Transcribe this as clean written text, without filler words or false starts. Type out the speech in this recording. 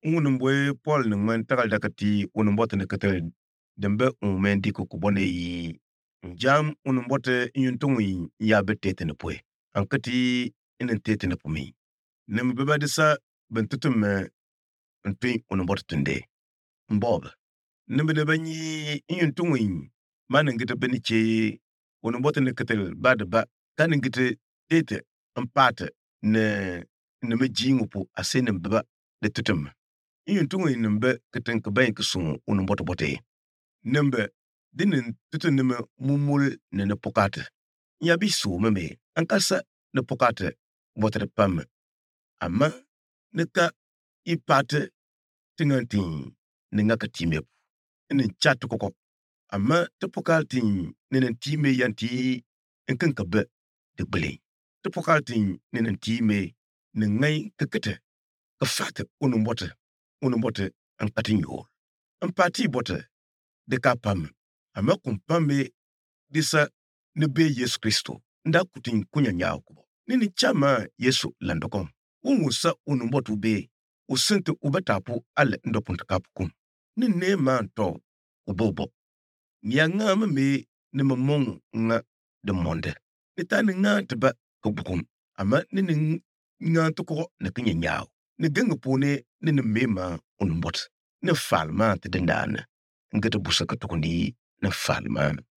Unumboy Paul nungman tagal dakati unumbote ne katel dembe unmendi kukubone yi njam unumbote yuntungi ya betete ne pwe ankati inen tete ne pumi nem beba disa bentutum me ntwi unumbote tunde mbob nem ne banyi yuntungi manengite beniche unumbote ne katel badba kanengite tete empate ne mejingupu asenem beba de tutum yuntungi nembe keten ke bayin kusun unumbote bote nembe dinin tutu neme mumul ne pokate ya bisu meme ankasa ne pokate botere pam amma neka ipate tingantin ninga katime inin chat kokok amma te pokaltin ninen time yanti enken kabe de bele te pokaltin ninen time ningai kekete kafate unumbote ankatin yo empati bote de kapam amma kumpame disa ne be Yesu Kristo nda kutin kunya nyao kubo nini chama Yesu landokom ungusa unumbotu be usente ubatapu ale ndopunta kapukum nine manto ubobo nyanga me ne mamong nga de monde nitani nga teba kubukum amma nini nga toko ne kinya nyao ne genga pone nini mema unumbot ne falma te dendane ngete busa katukundi ne falma